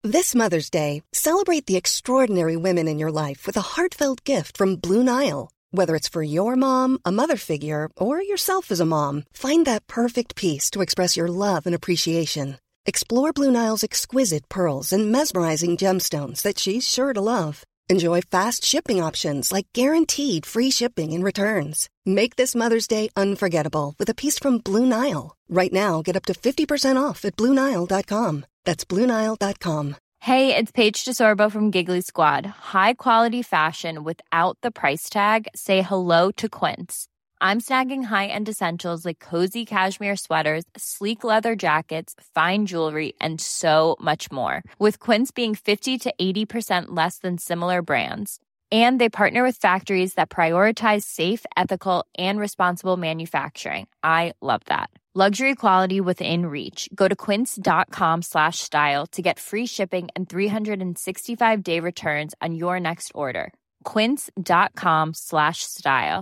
This Mother's Day, celebrate the extraordinary women in your life with a heartfelt gift from Blue Nile. Whether it's for your mom, a mother figure, or yourself as a mom, find that perfect piece to express your love and appreciation. Explore Blue Nile's exquisite pearls and mesmerizing gemstones that she's sure to love. Enjoy fast shipping options like guaranteed free shipping and returns. Make this Mother's Day unforgettable with a piece from Blue Nile. Right now, get up to 50% off at BlueNile.com. That's BlueNile.com. Hey, it's Paige DeSorbo from Giggly Squad. High quality fashion without the price tag. Say hello to Quince. I'm snagging high-end essentials like cozy cashmere sweaters, sleek leather jackets, fine jewelry, and so much more. With Quince being 50 to 80% less than similar brands. And they partner with factories that prioritize safe, ethical, and responsible manufacturing. I love that. Luxury quality within reach. Go to quince.com/style to get free shipping and 365-day returns on your next order. Quince.com/style.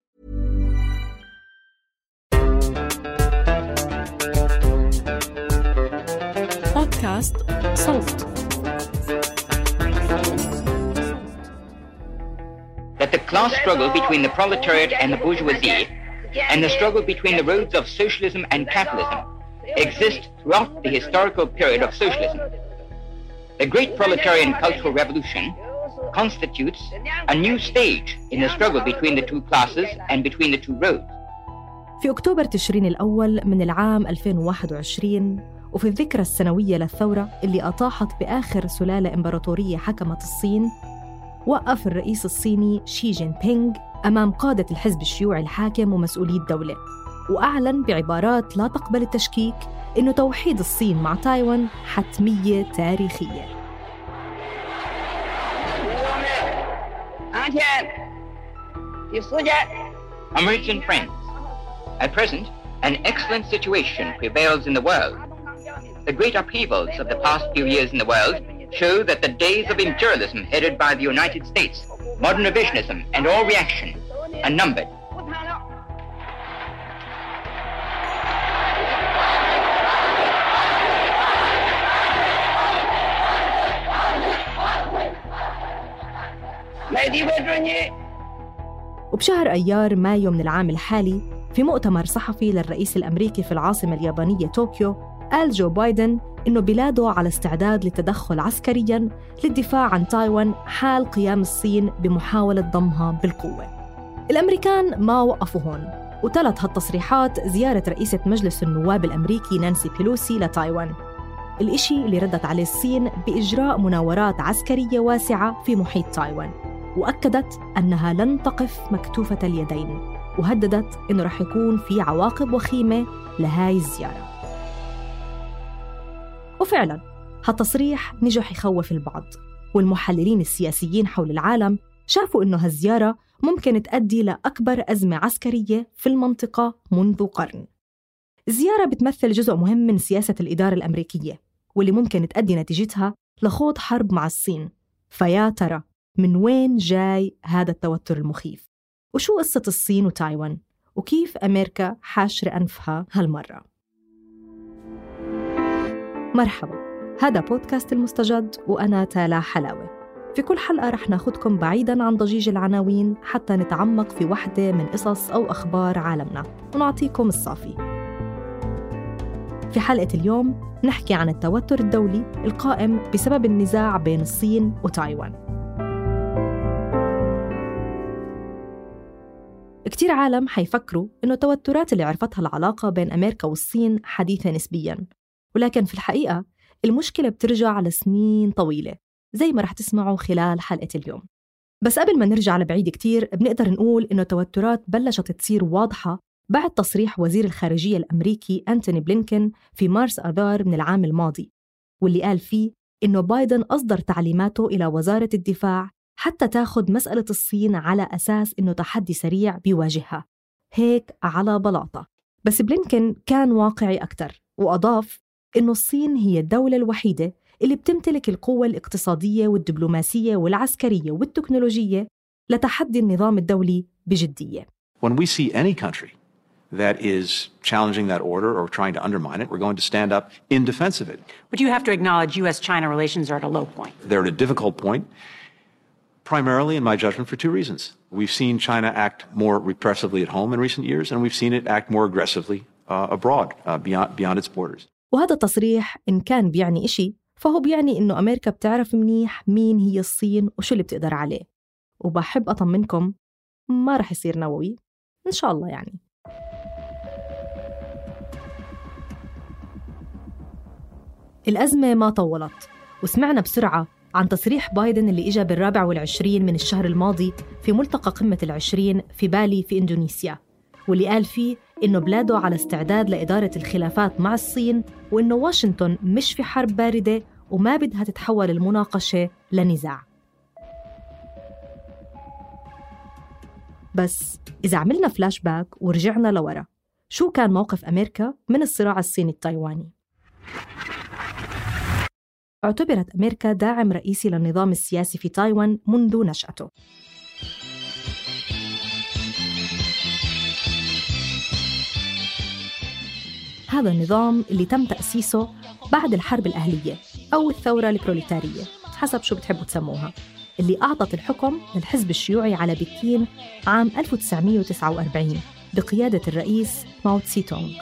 بودكاست صوت. That the class struggle between the proletariat and the bourgeoisie and the struggle between the roads of socialism and capitalism exist throughout the historical period of socialism. The great proletarian cultural revolution constitutes a new stage in the struggle between the two classes and between the two roads. في أكتوبر تشرين الأول من العام 2021 وفي الذكرى السنوية للثورة اللي أطاحت بآخر سلالة إمبراطورية حكمت الصين، وقف الرئيس الصيني شي جين بينغ أمام قادة الحزب الشيوعي الحاكم ومسؤولي الدولة، وأعلن بعبارات لا تقبل التشكيك إنه توحيد الصين مع تايوان حتمية تاريخية. American friends, at present, an excellent situation prevails in the world. The great upheavals of the past few years in the world show that the days of imperialism headed by the United States, modern revisionism, and all reaction are numbered. وبشهر أيار مايو من العام الحالي في مؤتمر صحفي للرئيس الأمريكي في العاصمة اليابانية طوكيو، قال جو بايدن إنه بلاده على استعداد للتدخل عسكرياً للدفاع عن تايوان حال قيام الصين بمحاولة ضمها بالقوة. الأمريكان ما وقفوا هون، وتلت هالتصريحات زيارة رئيسة مجلس النواب الأمريكي نانسي بيلوسي لتايوان، الإشي اللي ردت عليه الصين بإجراء مناورات عسكرية واسعة في محيط تايوان، وأكدت أنها لن تقف مكتوفة اليدين، وهددت إنه رح يكون في عواقب وخيمة لهاي الزيارة. وفعلاً هالتصريح نجح يخوف البعض، والمحللين السياسيين حول العالم شافوا إنه هالزيارة ممكن تؤدي لأكبر أزمة عسكرية في المنطقة منذ قرن. الزيارة بتمثل جزء مهم من سياسة الإدارة الأمريكية، واللي ممكن تؤدي نتيجتها لخوض حرب مع الصين. فيا ترى من وين جاي هذا التوتر المخيف؟ وشو قصة الصين وتايوان؟ وكيف أمريكا حاشر أنفها هالمرة؟ مرحبا، هذا بودكاست المستجد وأنا تالا حلاوة. في كل حلقة رح ناخدكم بعيداً عن ضجيج العناوين حتى نتعمق في وحدة من قصص أو أخبار عالمنا ونعطيكم الصافي. في حلقة اليوم نحكي عن التوتر الدولي القائم بسبب النزاع بين الصين وتايوان. كتير عالم حيفكروا إنه التوترات اللي عرفتها العلاقة بين أمريكا والصين حديثة نسبياً، ولكن في الحقيقة المشكلة بترجع لسنين طويلة زي ما رح تسمعوا خلال حلقة اليوم. بس قبل ما نرجع لبعيد كتير بنقدر نقول إنه التوترات بلشت تصير واضحة بعد تصريح وزير الخارجية الأمريكي أنتوني بلينكن في مارس آذار من العام الماضي، واللي قال فيه إنه بايدن أصدر تعليماته إلى وزارة الدفاع حتى تاخد مسألة الصين على أساس إنه تحدي سريع بيواجهها، هيك على بلاطة. بس بلينكن كان واقعي أكتر وأضاف إنه الصين هي الدولة الوحيدة اللي بتمتلك القوة الاقتصادية والدبلوماسية والعسكرية والتكنولوجية لتحدي النظام الدولي بجدية. When we see any country that is challenging that order or trying to undermine it, we're going to stand up in defense of it. But you have to acknowledge U.S.-China relations are at a low point. They're at a difficult point, primarily, in my judgment, for two reasons. We've seen China act more repressively at home in recent years, and we've seen it act more aggressively abroad, beyond its borders. وهذا التصريح إن كان بيعني إشي فهو بيعني إنه أمريكا بتعرف منيح مين هي الصين وشو اللي بتقدر عليه. وبحب أطمنكم ما رح يصير نووي إن شاء الله يعني. الأزمة ما طولت وسمعنا بسرعة عن تصريح بايدن اللي إجا بال24 من الشهر الماضي في ملتقى قمة ال20 في بالي في إندونيسيا، واللي قال فيه إنه بلاده على استعداد لإدارة الخلافات مع الصين، وإنه واشنطن مش في حرب باردة وما بدها تتحول المناقشة لنزاع. بس إذا عملنا فلاش باك ورجعنا لورا، شو كان موقف أمريكا من الصراع الصيني التايواني؟ اعتبرت أمريكا داعم رئيسي للنظام السياسي في تايوان منذ نشأته. هذا النظام اللي تم تأسيسه بعد الحرب الأهلية أو الثورة البروليتارية حسب شو بتحبوا تسموها، اللي أعطت الحكم للحزب الشيوعي على بكين عام 1949 بقيادة الرئيس ماو تسي تونغ.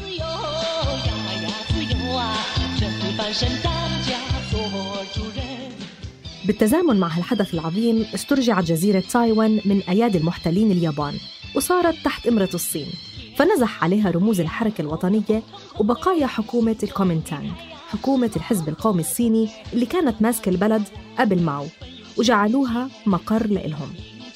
بالتزامن مع هالحدث العظيم استرجعت جزيرة تايوان من أيادي المحتلين اليابان وصارت تحت إمرة الصين، فنزح عليها رموز الحركة الوطنية وبقايا حكومة الكومينتانغ، حكومة الحزب القومي الصيني اللي كانت ماسكة البلد قبل ماو، وجعلوها مقر لإلهم.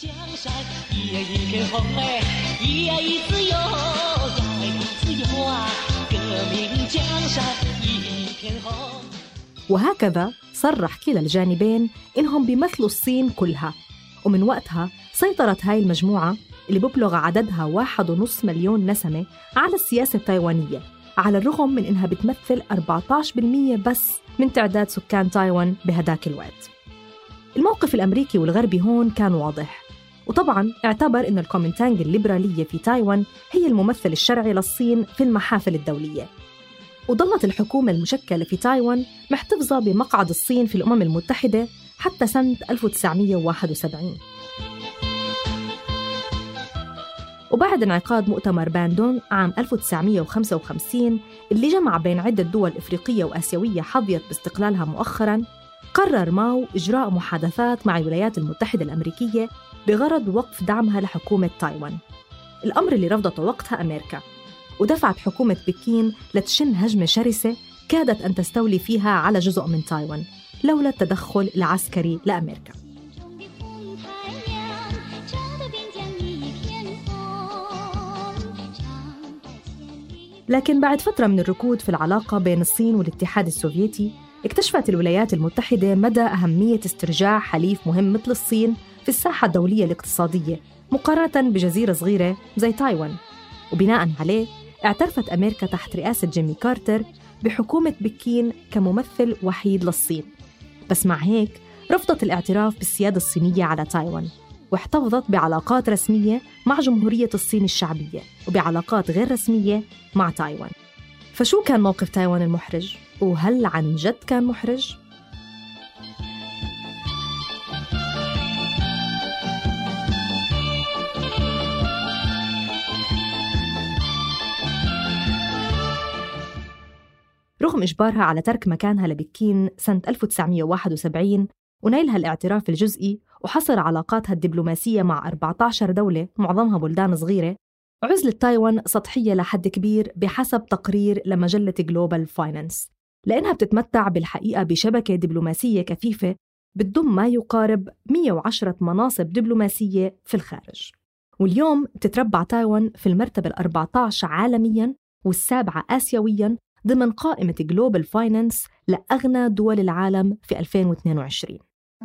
وهكذا صرح كلا الجانبين إنهم بيمثلوا الصين كلها، ومن وقتها سيطرت هاي المجموعة اللي ببلغ عددها 1.5 مليون نسمة على السياسة التايوانية، على الرغم من إنها بتمثل 14% بس من تعداد سكان تايوان بهداك الوقت. الموقف الأمريكي والغربي هون كان واضح، وطبعاً اعتبر إن الكومينتانغ الليبرالية في تايوان هي الممثل الشرعي للصين في المحافل الدولية. وظلت الحكومة المشكلة في تايوان محتفظة بمقعد الصين في الأمم المتحدة حتى سنة 1971. وبعد انعقاد مؤتمر باندون عام 1955 اللي جمع بين عدة دول إفريقية وآسيوية حظيت باستقلالها مؤخراً، قرر ماو إجراء محادثات مع الولايات المتحدة الأمريكية بغرض وقف دعمها لحكومة تايوان، الأمر اللي رفضته وقتها أمريكا، ودفعت حكومة بكين لتشن هجمة شرسة كادت أن تستولي فيها على جزء من تايوان لولا التدخل العسكري لأمريكا. لكن بعد فترة من الركود في العلاقة بين الصين والاتحاد السوفيتي، اكتشفت الولايات المتحدة مدى أهمية استرجاع حليف مهم مثل الصين في الساحة الدولية الاقتصادية مقارنة بجزيرة صغيرة زي تايوان، وبناء عليه اعترفت أمريكا تحت رئاسة جيمي كارتر بحكومة بكين كممثل وحيد للصين. بس مع هيك رفضت الاعتراف بالسيادة الصينية على تايوان، واحتفظت بعلاقات رسمية مع جمهورية الصين الشعبية وبعلاقات غير رسمية مع تايوان. فشو كان موقف تايوان المحرج؟ وهل عن جد كان محرج؟ رغم إجبارها على ترك مكانها لبكين سنة 1971 ونيلها الاعتراف الجزئي وحصر علاقاتها الدبلوماسية مع 14 دولة معظمها بلدان صغيرة، عزلت تايوان سطحية لحد كبير بحسب تقرير لمجلة جلوبال فاينانس، لأنها بتتمتع بالحقيقة بشبكة دبلوماسية كثيفة بتضم ما يقارب 110 مناصب دبلوماسية في الخارج. واليوم بتتربع تايوان في المرتبة 14 عالمياً والسابعة آسيوياً ضمن قائمة جلوبال فاينانس لأغنى دول العالم في 2022.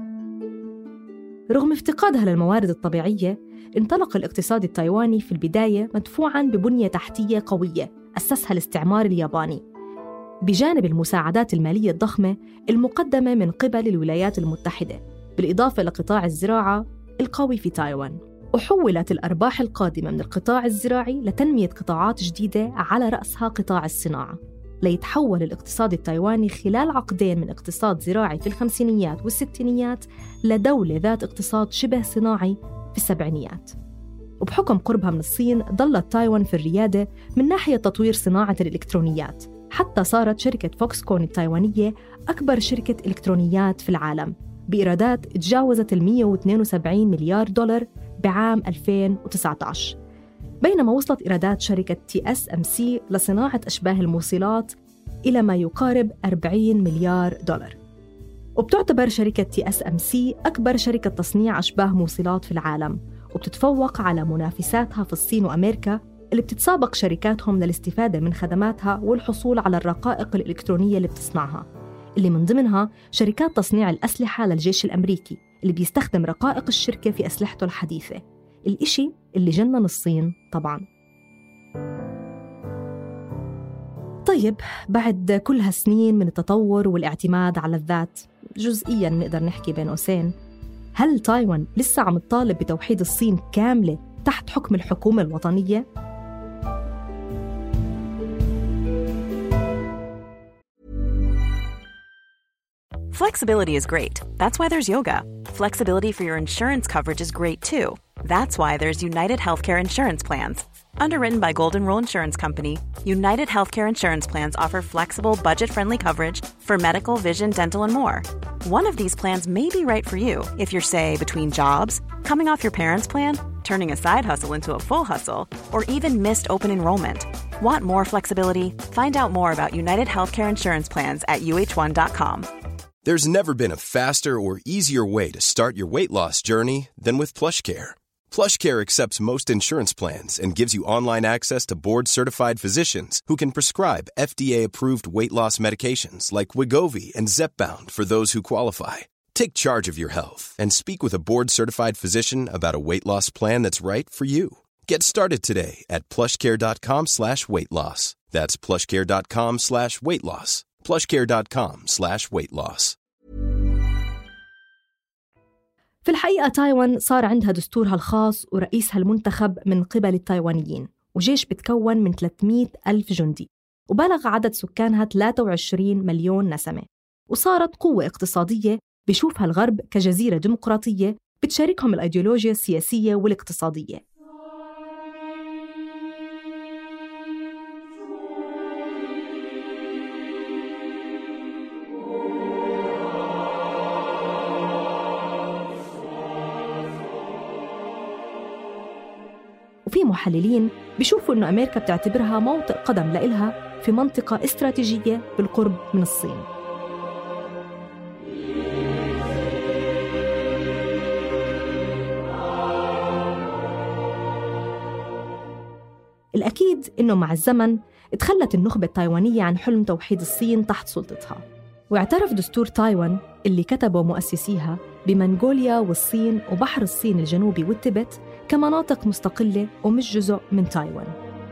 رغم افتقادها للموارد الطبيعية، انطلق الاقتصاد التايواني في البداية مدفوعاً ببنية تحتية قوية أسسها الاستعمار الياباني، بجانب المساعدات المالية الضخمة المقدمة من قبل الولايات المتحدة، بالإضافة لقطاع الزراعة القوي في تايوان. وحولت الأرباح القادمة من القطاع الزراعي لتنمية قطاعات جديدة على رأسها قطاع الصناعة، ليتحول الاقتصاد التايواني خلال عقدين من اقتصاد زراعي في الخمسينيات والستينيات لدولة ذات اقتصاد شبه صناعي في السبعينيات. وبحكم قربها من الصين ظلت تايوان في الريادة من ناحية تطوير صناعة الإلكترونيات، حتى صارت شركة فوكسكون التايوانية أكبر شركة إلكترونيات في العالم بإيرادات تجاوزت 172 مليار دولار بعام 2019، بينما وصلت إيرادات شركة TSMC لصناعة أشباه الموصلات إلى ما يقارب 40 مليار دولار. وبتعتبر شركة TSMC أكبر شركة تصنيع أشباه موصلات في العالم، وبتتفوق على منافساتها في الصين وأمريكا اللي بتتسابق شركاتهم للاستفادة من خدماتها والحصول على الرقائق الإلكترونية اللي بتصنعها، اللي من ضمنها شركات تصنيع الأسلحة للجيش الأمريكي اللي بيستخدم رقائق الشركة في أسلحته الحديثة، الإشي اللي جنن الصين طبعاً. طيب، بعد كل هالسنين من التطور والاعتماد على الذات، جزئياً نقدر نحكي بين قوسين، هل تايوان لسه عم تطالب بتوحيد الصين كاملة تحت حكم الحكومة الوطنية؟ Flexibility is great. That's why there's yoga. Flexibility for your insurance coverage is great too. That's why there's United Healthcare Insurance Plans. Underwritten by Golden Rule Insurance Company, United Healthcare Insurance Plans offer flexible, budget-friendly coverage for medical, vision, dental, and more. One of these plans may be right for you if you're, say, between jobs, coming off your parents' plan, turning a side hustle into a full hustle, or even missed open enrollment. Want more flexibility? Find out more about United Healthcare Insurance Plans at uh1.com. There's never been a faster or easier way to start your weight loss journey than with PlushCare. PlushCare accepts most insurance plans and gives you online access to board-certified physicians who can prescribe FDA-approved weight loss medications like Wegovy and Zepbound for those who qualify. Take charge of your health and speak with a board-certified physician about a weight loss plan that's right for you. Get started today at plushcare.com/weight-loss. That's plushcare.com/weight-loss. plushcare.com/weight-loss. في الحقيقة تايوان صار عندها دستورها الخاص ورئيسها المنتخب من قبل التايوانيين، وجيش بتكون من 300 ألف جندي، وبلغ عدد سكانها 23 مليون نسمة، وصارت قوة اقتصادية بيشوفها الغرب كجزيرة ديمقراطية بتشاركهم الأيديولوجيا السياسية والاقتصادية. وفي محللين بيشوفوا إنه أمريكا بتعتبرها موطئ قدم لإلها في منطقة استراتيجية بالقرب من الصين. الأكيد إنه مع الزمن تخلت النخبة التايوانية عن حلم توحيد الصين تحت سلطتها، واعترف دستور تايوان اللي كتبه مؤسسيها بمنغوليا والصين وبحر الصين الجنوبي والتبت كمناطق مستقلة ومش جزء من تايوان.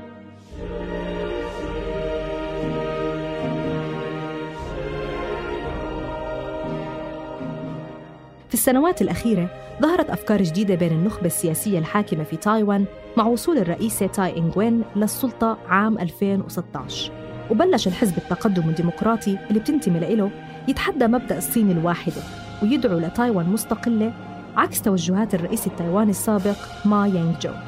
في السنوات الأخيرة ظهرت أفكار جديدة بين النخبة السياسية الحاكمة في تايوان مع وصول الرئيسة تاي إنغ وين للسلطة عام 2016، وبلش الحزب التقدم الديمقراطي اللي بتنتمي له يتحدى مبدأ الصين الواحدة ويدعو لتايوان مستقلة عكس توجهات الرئيس التايواني السابق ما يانغ جو.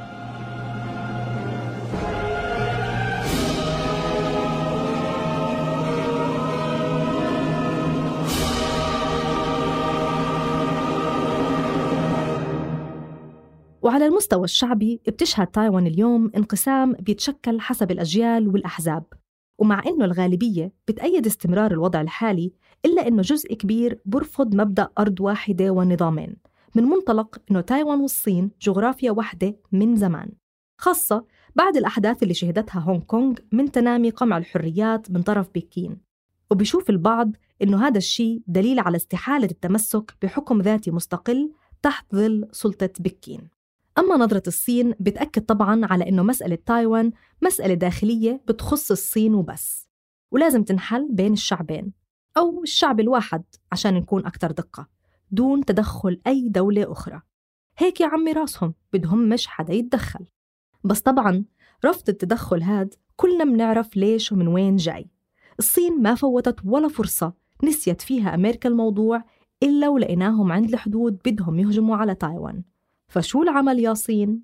وعلى المستوى الشعبي بتشهد تايوان اليوم انقسام بيتشكل حسب الأجيال والأحزاب، ومع إنه الغالبية بتأيد استمرار الوضع الحالي إلا إنه جزء كبير برفض مبدأ أرض واحدة ونظامين من منطلق إنه تايوان والصين جغرافيا واحدة من زمان، خاصة بعد الأحداث اللي شهدتها هونغ كونغ من تنامي قمع الحريات من طرف بكين. وبيشوف البعض إنه هذا الشيء دليل على استحالة التمسك بحكم ذاتي مستقل تحت ظل سلطة بكين. أما نظرة الصين بتأكد طبعاً على إنه مسألة تايوان مسألة داخلية بتخص الصين وبس، ولازم تنحل بين الشعبين أو الشعب الواحد عشان نكون أكثر دقة، دون تدخل أي دولة أخرى. هيك يا عمي راسهم بدهم مش حدا يتدخل. بس طبعاً رفض التدخل هاد كلنا منعرف ليش ومن وين جاي. الصين ما فوتت ولا فرصة نسيت فيها أمريكا الموضوع إلا ولقيناهم عند الحدود بدهم يهجموا على تايوان. فشو العمل يا صين؟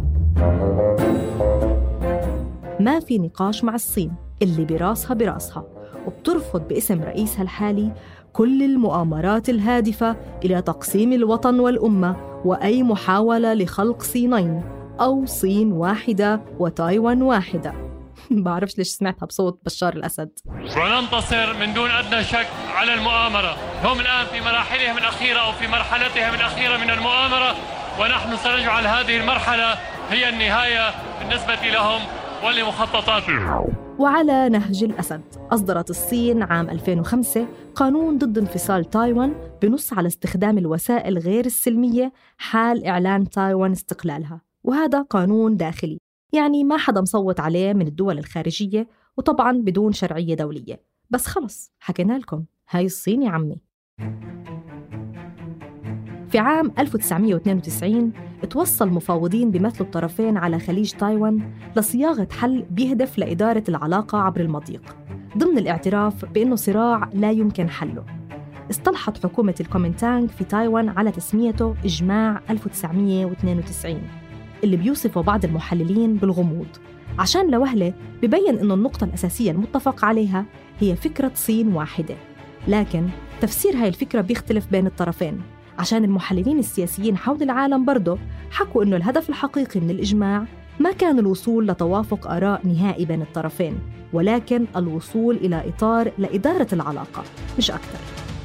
ما في نقاش مع الصين اللي براسها وبترفض باسم رئيسها الحالي كل المؤامرات الهادفة إلى تقسيم الوطن والأمة وأي محاولة لخلق صينين أو صين واحدة وتايوان واحدة. بعرفش ليش سمعتها بصوت بشار الأسد. وننتصر من دون أدنى شك على المؤامرة. هم الآن في مراحلهم الأخيرة أو في مرحلتهم الأخيرة من المؤامرة، ونحن سنجعل هذه المرحلة هي النهاية بالنسبة لهم ولمخططاتهم. وعلى نهج الأسد أصدرت الصين عام 2005 قانون ضد انفصال تايوان بنص على استخدام الوسائل غير السلمية حال إعلان تايوان استقلالها، وهذا قانون داخلي يعني ما حدا مصوت عليه من الدول الخارجية وطبعاً بدون شرعية دولية. بس خلص حكينا لكم هاي الصين يا عمي. في عام 1992 توصل مفاوضين بيمثلوا الطرفين على خليج تايوان لصياغة حل بيهدف لإدارة العلاقة عبر المضيق ضمن الاعتراف بأنه صراع لا يمكن حله. اصطلحت حكومة الكومينتانغ في تايوان على تسميته إجماع 1992 اللي بيوصفه بعض المحللين بالغموض، عشان لوهلة ببين أنه النقطة الأساسية المتفق عليها هي فكرة صين واحدة. لكن تفسير هاي الفكرة بيختلف بين الطرفين، عشان المحللين السياسيين حول العالم برضه حكوا أنه الهدف الحقيقي من الإجماع ما كان الوصول لتوافق آراء نهائي بين الطرفين، ولكن الوصول إلى إطار لإدارة العلاقة مش أكثر.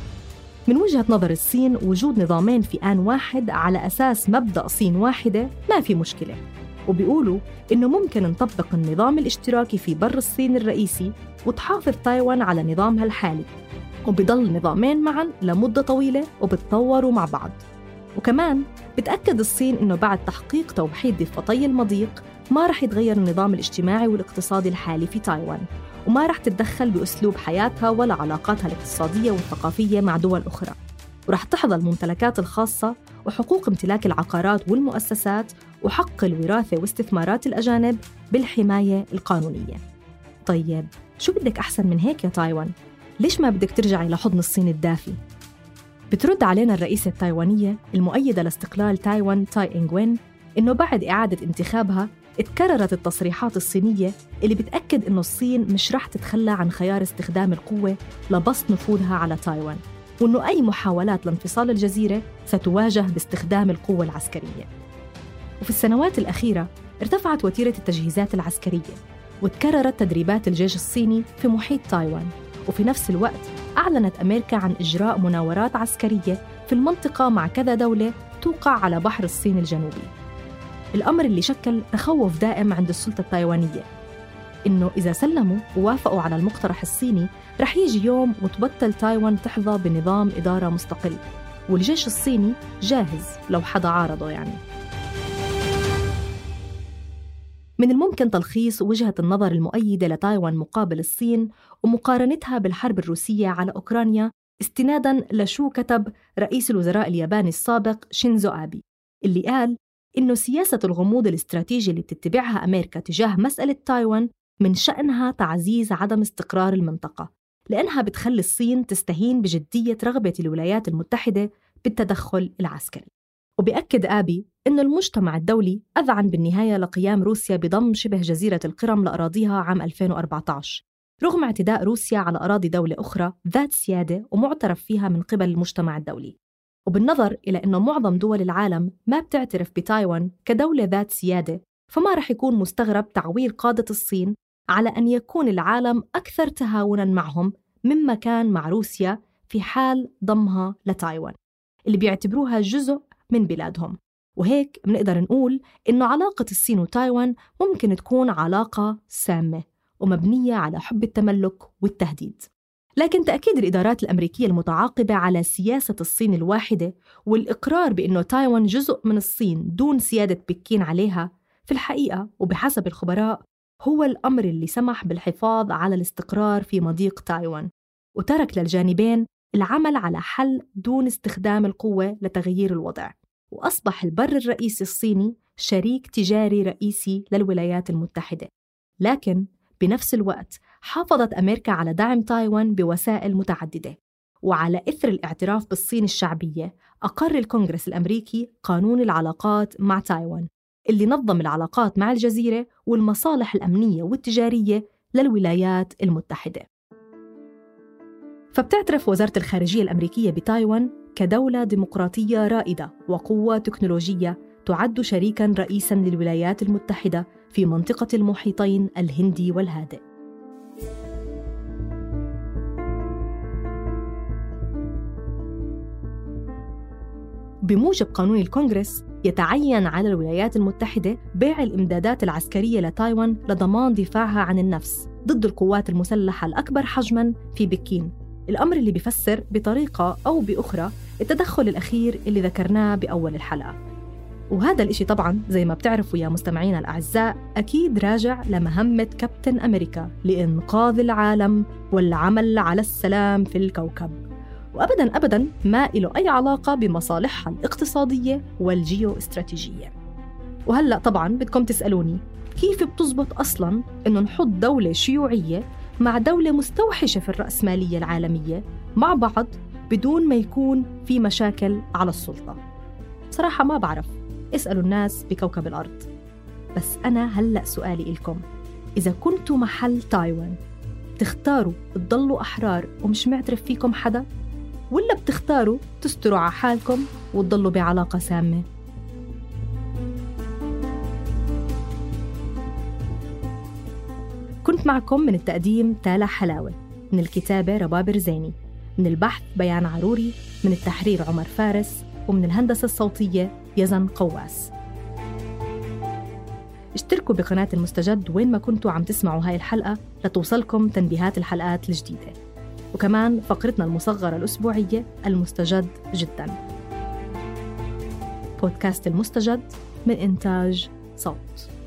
من وجهة نظر الصين وجود نظامين في آن واحد على أساس مبدأ صين واحدة ما في مشكلة، وبيقولوا إنه ممكن نطبق النظام الاشتراكي في بر الصين الرئيسي وتحافظ تايوان على نظامها الحالي، وبيضل نظامين معاً لمدة طويلة وبتطوروا مع بعض. وكمان بتأكد الصين إنه بعد تحقيق توحيد ضفتي المضيق ما رح يتغير النظام الاجتماعي والاقتصادي الحالي في تايوان، وما رح تتدخل بأسلوب حياتها ولا علاقاتها الاقتصادية والثقافية مع دول أخرى، ورح تحظى الممتلكات الخاصة وحقوق امتلاك العقارات والمؤسسات وحق الوراثة واستثمارات الأجانب بالحماية القانونية. طيب شو بدك أحسن من هيك يا تايوان؟ ليش ما بدك ترجعي لحضن الصين الدافي؟ بترد علينا الرئيسة التايوانية المؤيدة لاستقلال تايوان تاي إنغ وين إنه بعد إعادة انتخابها اتكررت التصريحات الصينية اللي بتأكد إنه الصين مش رح تتخلى عن خيار استخدام القوة لبسط نفوذها على تايوان، وإنه أي محاولات لانفصال الجزيرة ستواجه باستخدام القوة العسكرية. وفي السنوات الأخيرة ارتفعت وتيرة التجهيزات العسكرية وتكررت تدريبات الجيش الصيني في محيط تايوان، وفي نفس الوقت أعلنت أمريكا عن إجراء مناورات عسكرية في المنطقة مع كذا دولة توقع على بحر الصين الجنوبي. الأمر اللي شكل تخوف دائم عند السلطة التايوانية إنه إذا سلموا ووافقوا على المقترح الصيني رح يجي يوم وتبطل تايوان تحظى بنظام إدارة مستقل، والجيش الصيني جاهز لو حدا عارضه يعني. من الممكن تلخيص وجهة النظر المؤيدة لتايوان مقابل الصين ومقارنتها بالحرب الروسية على أوكرانيا استناداً لشو كتب رئيس الوزراء الياباني السابق شينزو آبي، اللي قال إنه سياسة الغموض الاستراتيجي اللي بتتبعها أمريكا تجاه مسألة تايوان من شأنها تعزيز عدم استقرار المنطقة، لأنها بتخلي الصين تستهين بجدية رغبة الولايات المتحدة بالتدخل العسكري. وبيأكد آبي إنه المجتمع الدولي أذعن بالنهاية لقيام روسيا بضم شبه جزيرة القرم لأراضيها عام 2014 رغم اعتداء روسيا على أراضي دولة أخرى ذات سيادة ومعترف فيها من قبل المجتمع الدولي. وبالنظر إلى أنه معظم دول العالم ما بتعترف بتايوان كدولة ذات سيادة، فما رح يكون مستغرب تعويل قادة الصين على أن يكون العالم أكثر تهاوناً معهم مما كان مع روسيا في حال ضمها لتايوان اللي بيعتبروها جزء من بلادهم. وهيك بنقدر نقول إنه علاقة الصين وتايوان ممكن تكون علاقة سامة ومبنية على حب التملك والتهديد. لكن تأكيد الإدارات الأمريكية المتعاقبة على سياسة الصين الواحدة والإقرار بأنه تايوان جزء من الصين دون سيادة بكين عليها في الحقيقة وبحسب الخبراء هو الأمر اللي سمح بالحفاظ على الاستقرار في مضيق تايوان، وترك للجانبين العمل على حل دون استخدام القوة لتغيير الوضع. وأصبح البر الرئيسي الصيني شريك تجاري رئيسي للولايات المتحدة. لكن بنفس الوقت حافظت أمريكا على دعم تايوان بوسائل متعددة، وعلى إثر الاعتراف بالصين الشعبية أقر الكونغرس الأمريكي قانون العلاقات مع تايوان اللي نظم العلاقات مع الجزيرة والمصالح الأمنية والتجارية للولايات المتحدة. فبتعترف وزارة الخارجية الأمريكية بتايوان كدولة ديمقراطية رائدة وقوة تكنولوجية تعد شريكاً رئيساً للولايات المتحدة في منطقة المحيطين الهندي والهادئ. بموجب قانون الكونغرس يتعين على الولايات المتحدة بيع الإمدادات العسكرية لتايوان لضمان دفاعها عن النفس ضد القوات المسلحة الأكبر حجماً في بكين، الأمر اللي بيفسر بطريقة أو بأخرى التدخل الأخير اللي ذكرناه بأول الحلقة. وهذا الإشي طبعاً زي ما بتعرفوا يا مستمعينا الأعزاء أكيد راجع لمهمة كابتن أمريكا لإنقاذ العالم والعمل على السلام في الكوكب، وأبداً أبداً ما إله أي علاقة بمصالحها الاقتصادية والجيو استراتيجية. وهلأ طبعاً بدكم تسألوني كيف بتزبط أصلاً إنه نحط دولة شيوعية مع دولة مستوحشة في الرأسمالية العالمية مع بعض بدون ما يكون في مشاكل على السلطة؟ صراحة ما بعرف، اسألوا الناس بكوكب الأرض. بس أنا هلأ سؤالي إلكم، إذا كنتوا محل تايوان بتختاروا تضلوا أحرار ومش معترف فيكم حدا، ولا بتختاروا تستروا على حالكم وتضلوا بعلاقة سامة؟ كنت معكم من التقديم تالا حلاوة، من الكتابة رباب رزيني، من البحث بيان عروري، من التحرير عمر فارس، ومن الهندسة الصوتية يزن قواس. اشتركوا بقناة المستجد وين ما كنتوا عم تسمعوا هاي الحلقة لتوصلكم تنبيهات الحلقات الجديدة، وكمان فقرتنا المصغرة الأسبوعية المستجد جداً. بودكاست المستجد من إنتاج صوت.